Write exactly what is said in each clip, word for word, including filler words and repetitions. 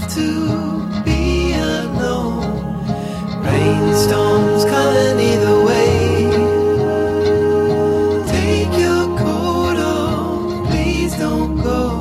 to be alone. Rainstorms coming either way. Take your coat off, please don't go.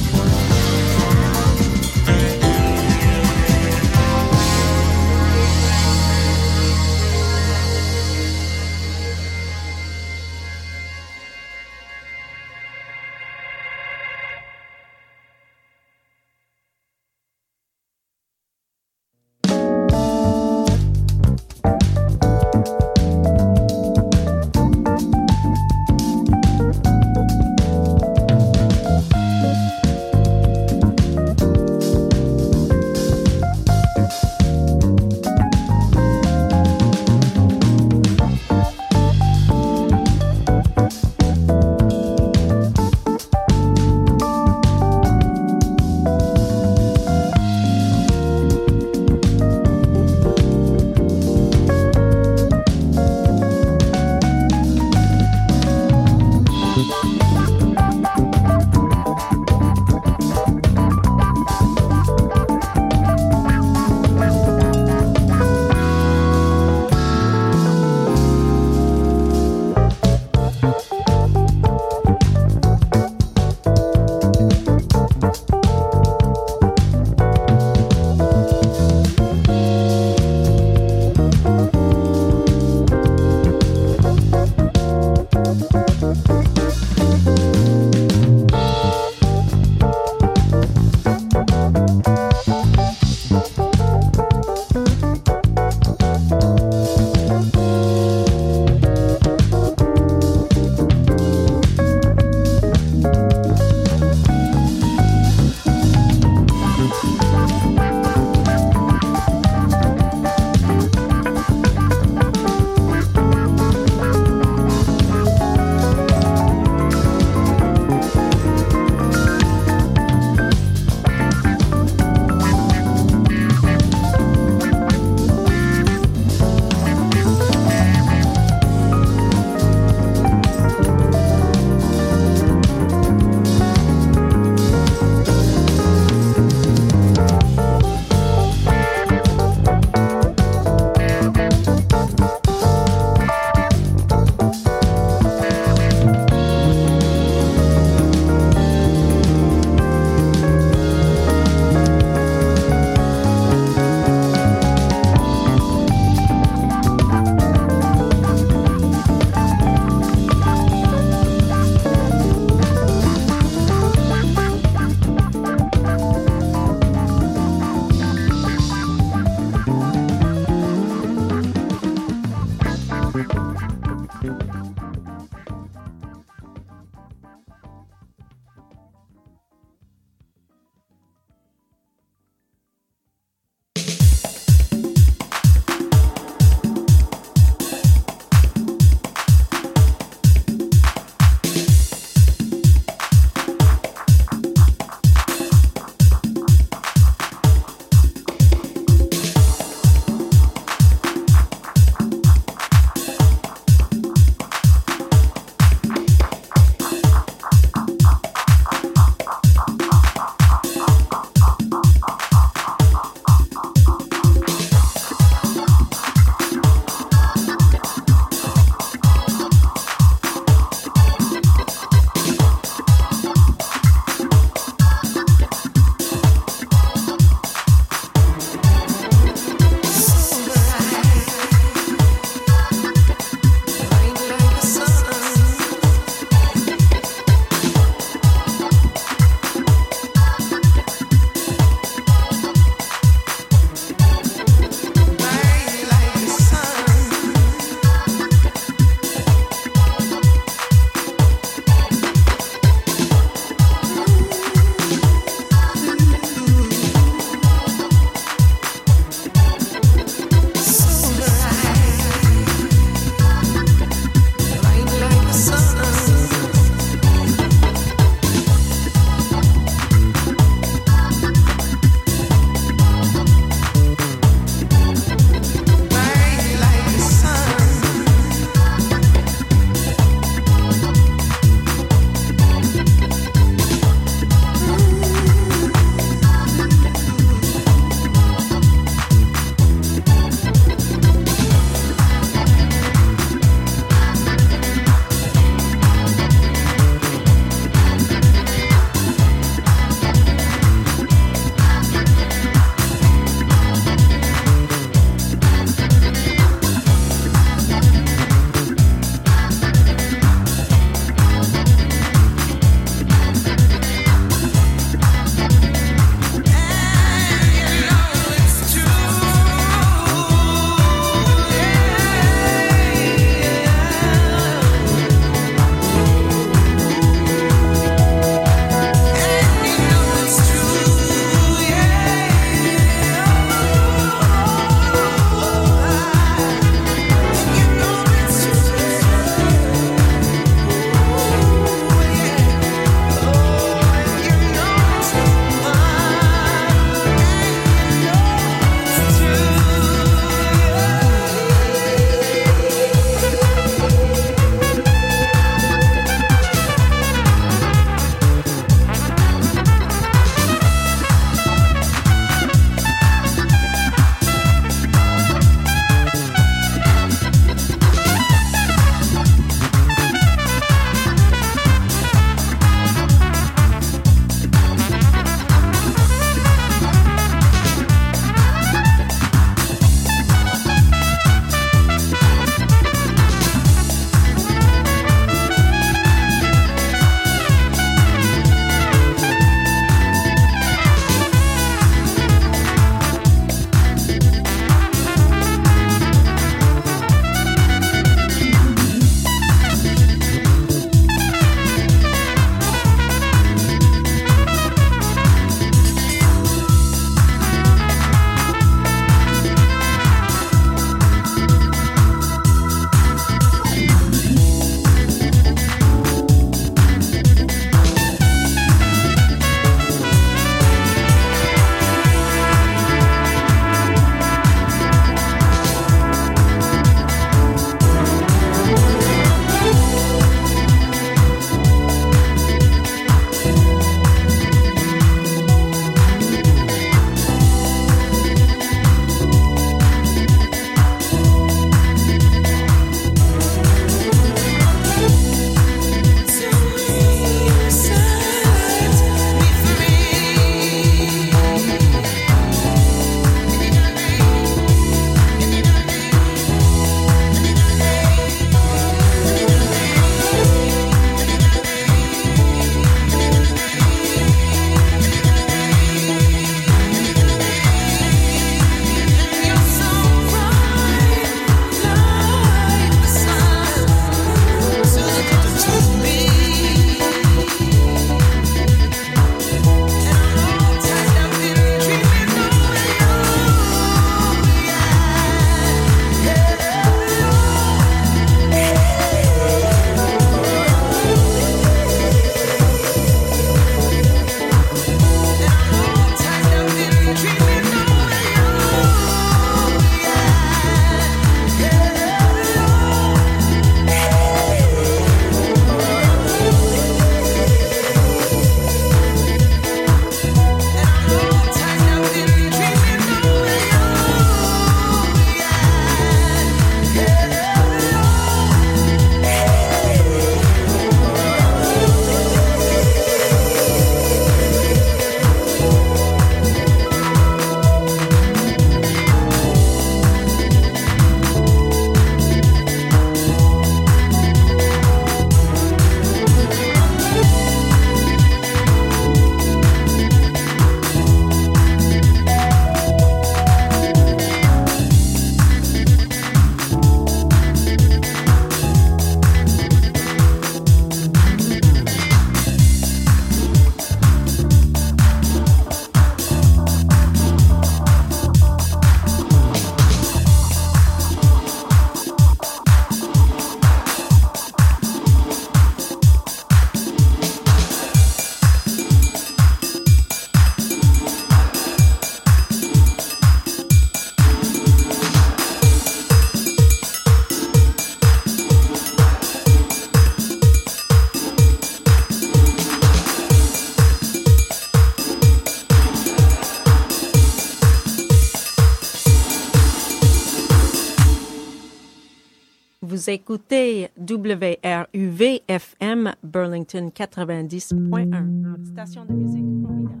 Vous écoutez W R U V F M Burlington quatre-vingt-dix point un, notre station de musique formidable.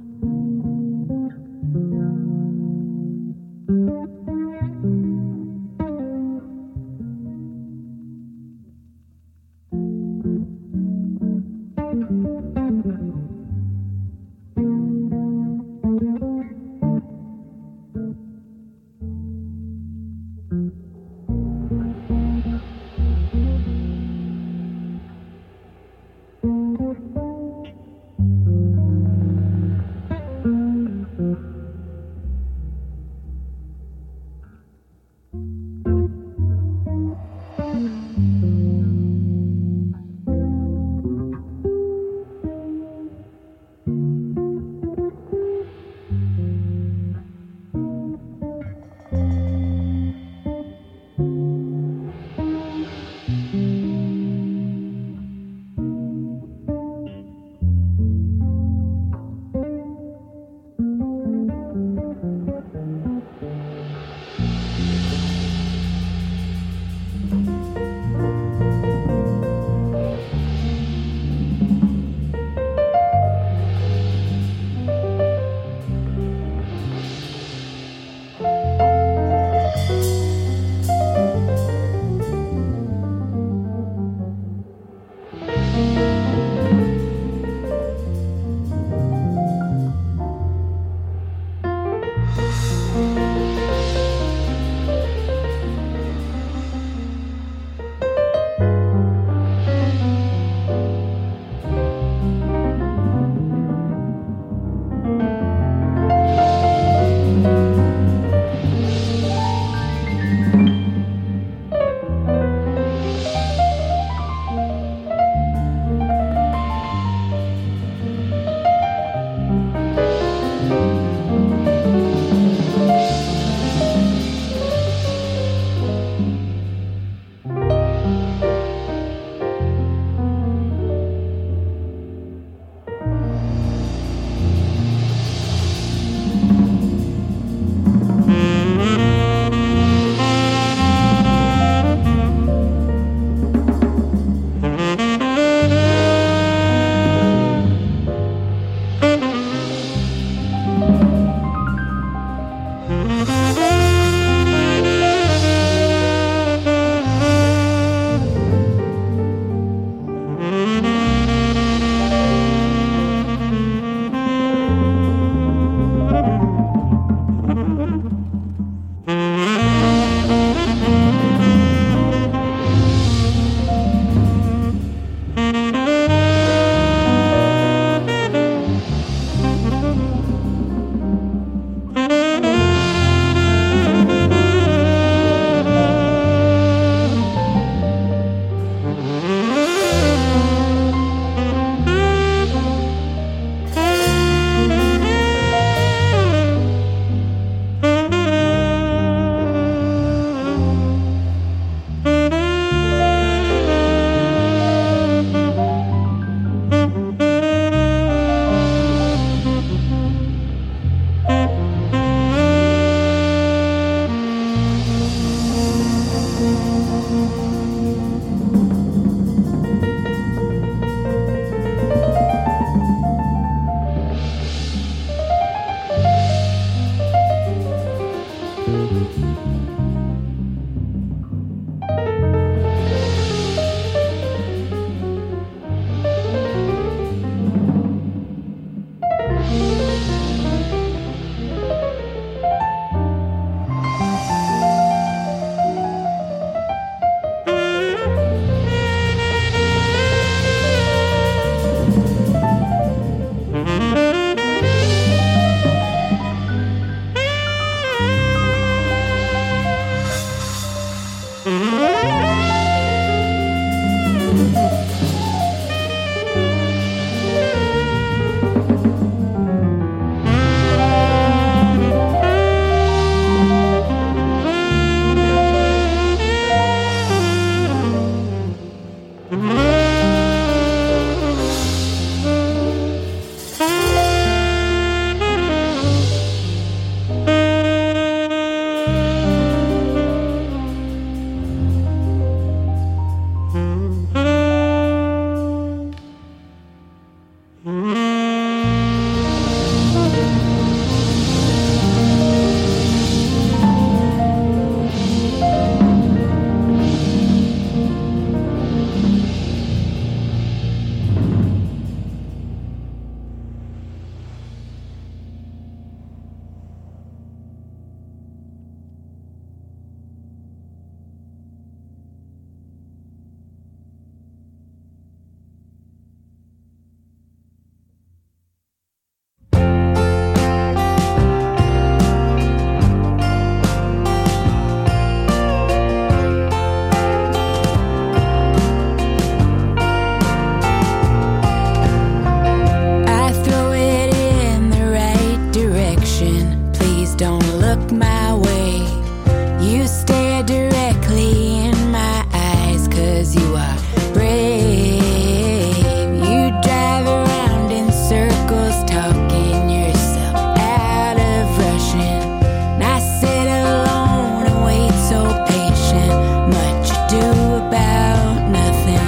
don't look my way. You stare directly in my eyes, 'cause you are brave. You drive around in circles, talking yourself out of rushing. And I sit alone and wait so patient. Much ado about nothing.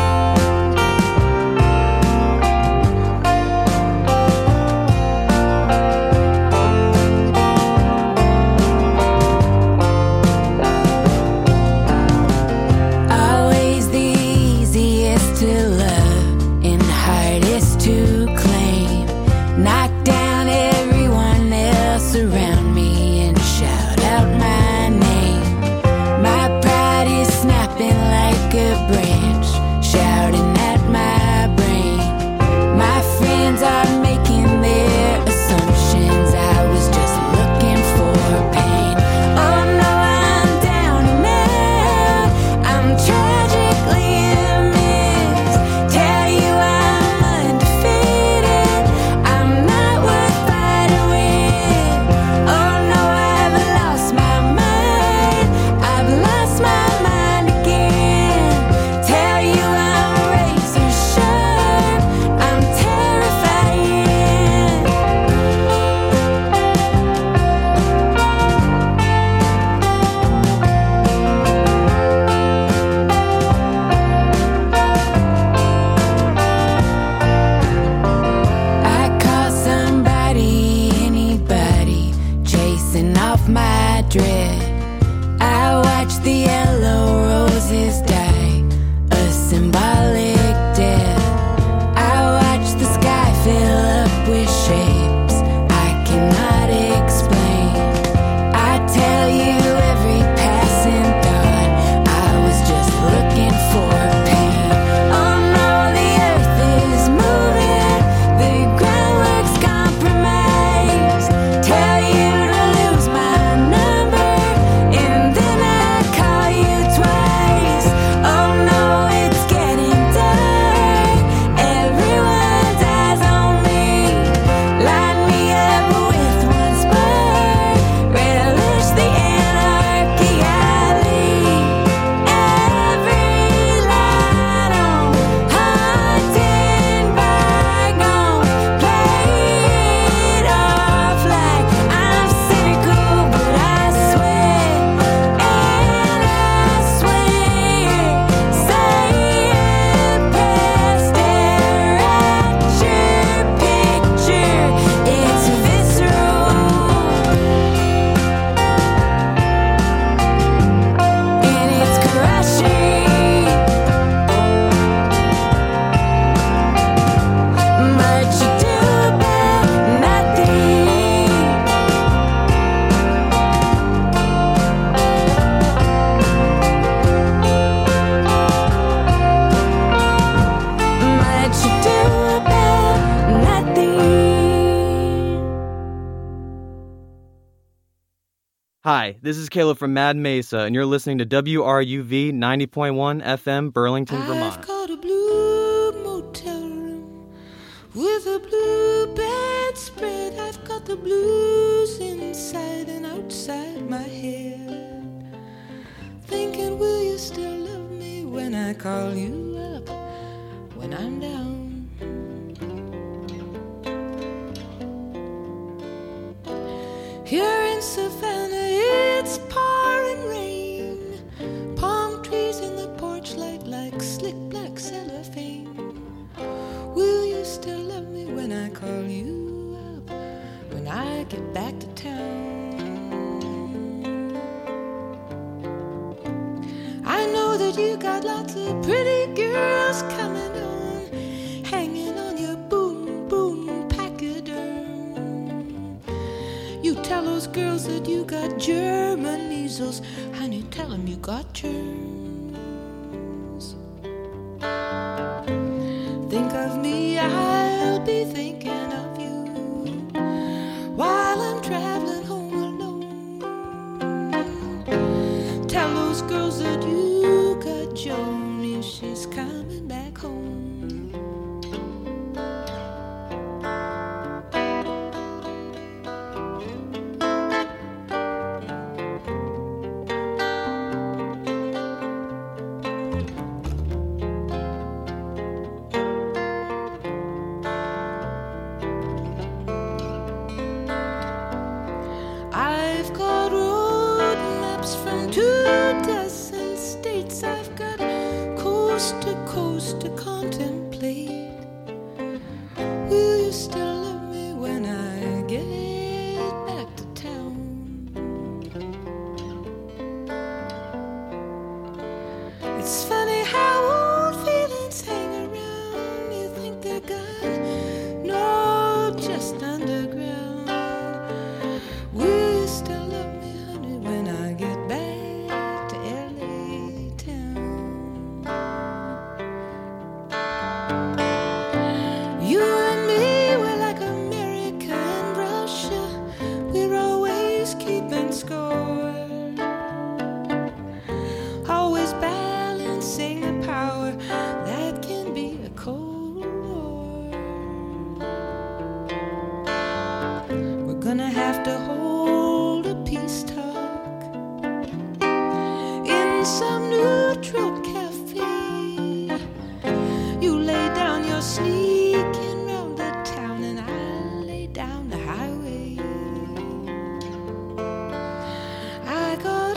Always the easiest to love and hardest to claim. Knock down everyone else around me and shout out my name. My pride is snapping like a branch, shouting at my brain. My friends are making their assumptions. I was just looking for pain. Oh no, I'm down and out. I'm tragically amiss. Tell you I'm undefeated. I'm not worth fighting with. Oh no, I've lost my mind. I've lost my mind again. Tell you I'm razor sharp. I'm terrifying. I call somebody, anybody, chasing off my dread. I watch the yellow roses die, a symbolic death. I watch the sky fill up with shapes I cannot explain. I tell you every passing thought, I was just looking for pain. Oh no, the earth is moving, the groundwork's compromised. Tell you to lose my number, and then I call you twice. Oh no, it's getting dark, everyone's eyes on me. Line me up with one spark, relish the anarchy I lead. Every light on, haunted bygones, play it off like I'm cynical, but I swear and I swear, saying past stare at your picture, it's visceral and it's crushing. Much ado about nothing. Much ado about nothing. Hi, this is Caleb from Mad Mesa, and you're listening to W R U V ninety point one F M, Burlington, I've Vermont. got a blue motel room with a blue bedspread. I've got the blues inside and outside my head. Thinking, will you still love me when I call you up when I'm down? Here in Savannah, it's pouring rain. Palm trees in the porch light like slick black cellophane. Will you still love me when I call you up when I get back to town? I know that you got lots of pretty girls coming on, hanging on your boom boom pachyderm. You tell those girls that you got German measles, honey, tell them you got germs. Think of me, I'll be thinking of you while I'm traveling home alone. Tell those girls that you got Joan if she's coming back home.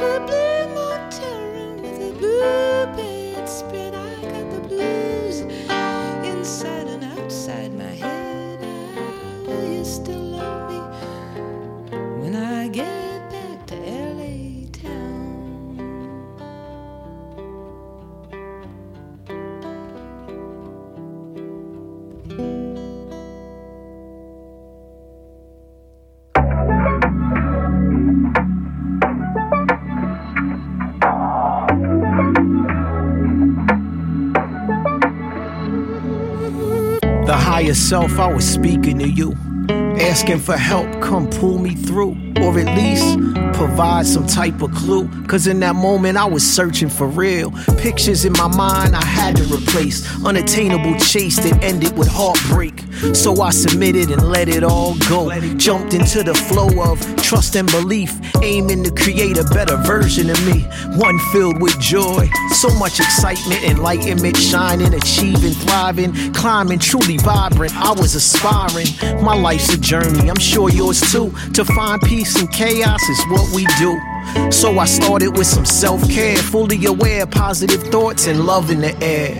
a blue motel room with a blue bed spread. I got the blues inside and outside my head. Ah, will you still love me when I get back to L A town? The higher self, I was speaking to you, asking for help, come pull me through, or at least provide some type of clue. Cause in that moment I was searching for real. Pictures in my mind I had to replace, unattainable chase that ended with heartbreak. So I submitted and let it all go, jumped into the flow of trust and belief, aiming to create a better version of me, one filled with joy, so much excitement, enlightenment, shining, achieving, thriving, climbing, truly vibrant. I was aspiring. My life's a journey, I'm sure yours too. To find peace in chaos is what we do. So I started with some self-care, fully aware, positive thoughts and love in the air.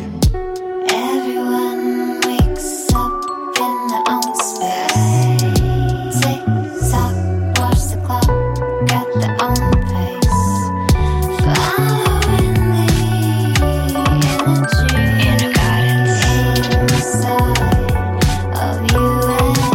Everyone wakes up in their own space. Tick-tock, watch the clock at their own pace. Following the energy inner guidance inside of you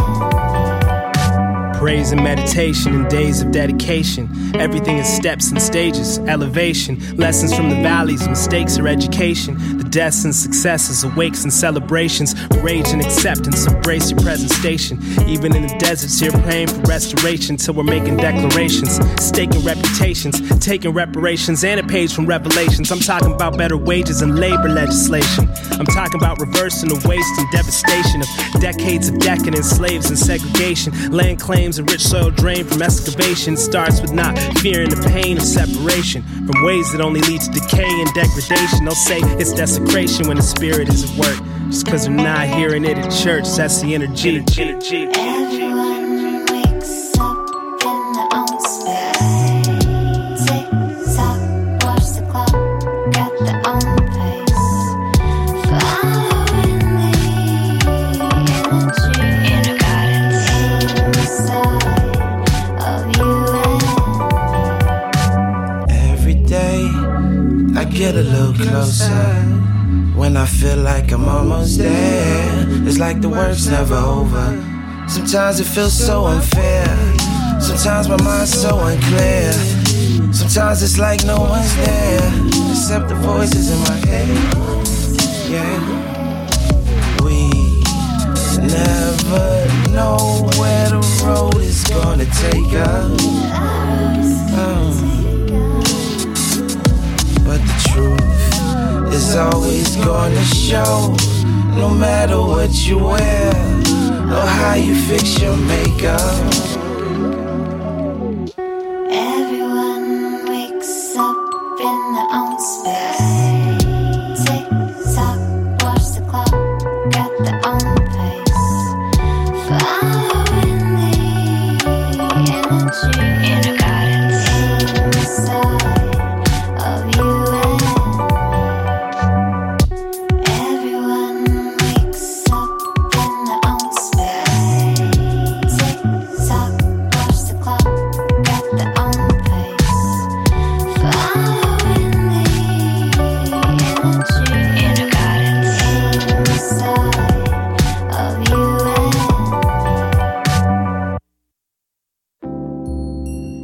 and me. Praise and meditation and days of dedication. Everything is steps and stages, elevation, lessons from the valleys, mistakes or education, the deaths and successes, awakes and celebrations, rage and acceptance, embrace your present station. Even in the deserts here praying for restoration till we're making declarations, staking reputations, taking reparations and a page from Revelations. I'm talking about better wages and labor legislation. I'm talking about reversing the waste and devastation of decades of decadence, slaves and segregation, land claims and rich soil drained from excavation. Starts with not fearing the pain of separation from ways that only lead to decay and degradation. They'll say it's desecration when the spirit is at work, just cause they're not hearing it at church. That's the energy. energy. Everyone wakes up in their own space. Tick-tock, watch the clock at their own pace. Following the energy inner guidance inside of you and me. Every day I get a little closer. When I feel like I'm almost there, it's like the work's never over. Sometimes it feels so unfair. Sometimes my mind's so unclear. Sometimes it's like no one's there except the voices in my head. Yeah. We never know where the road is gonna take us. Um, but the truth is always gonna show, no matter what you wear or how you fix your makeup. Everyone wakes up in their own space. Tick-tock, watch the clock at their own pace. Following the energy inner guidance inside of you and me. Everyone wakes up in their own space. Tick-tock, watch the clock at their own pace. Following the energy inner guidance inside of you and me.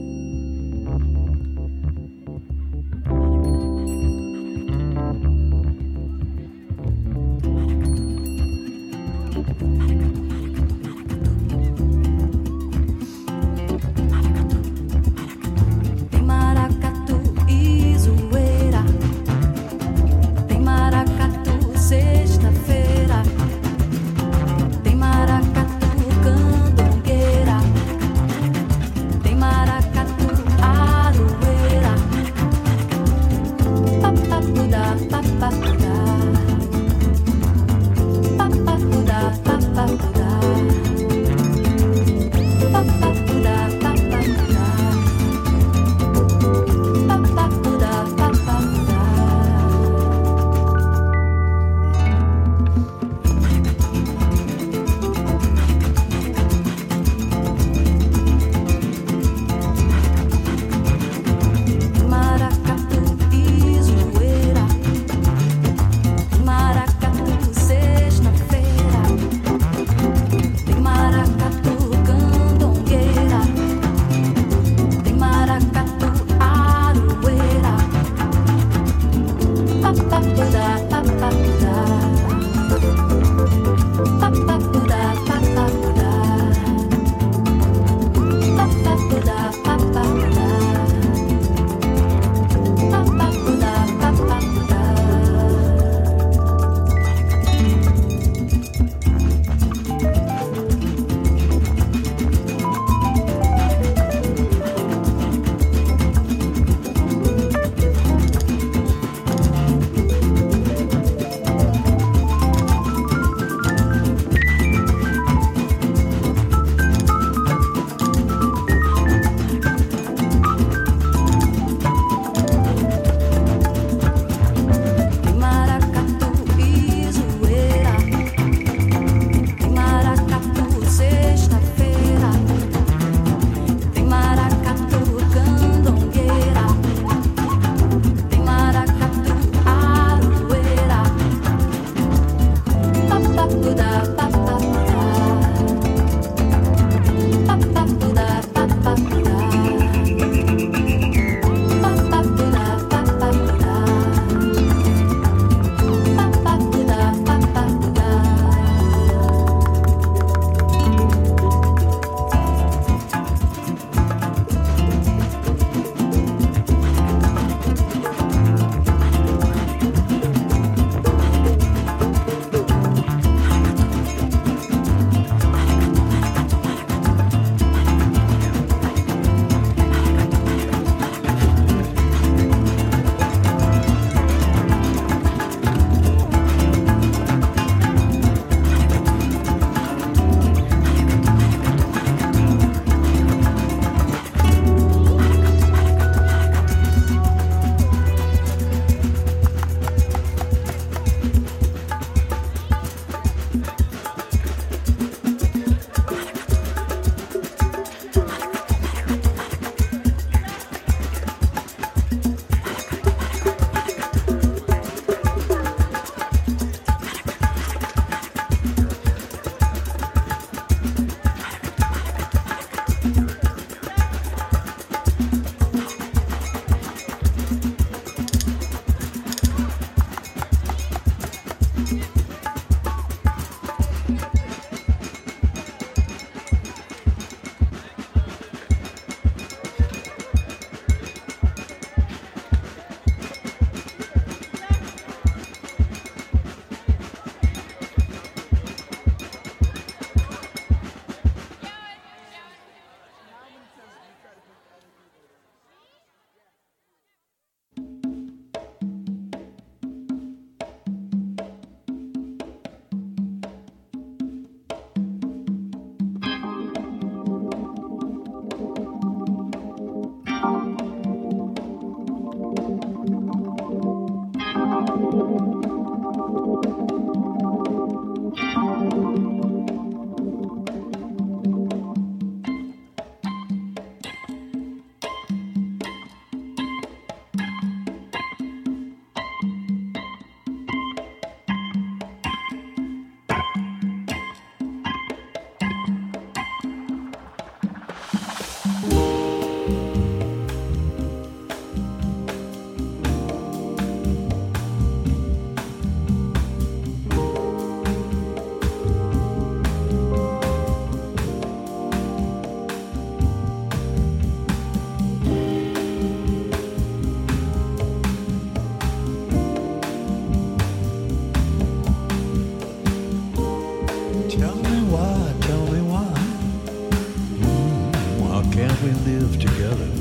together.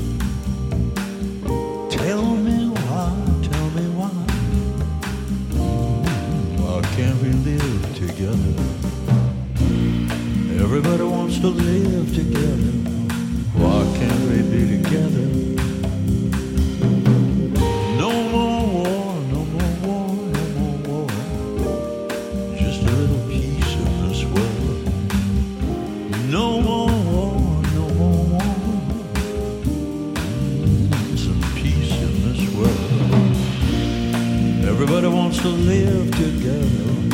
Tell me why, tell me why. Why can't we live together? Everybody wants to live together. Why can't we be together? No more war, no more war, no more war. Just a little peace in this world. No more war, no more war. Some peace in this world. Everybody wants to live together.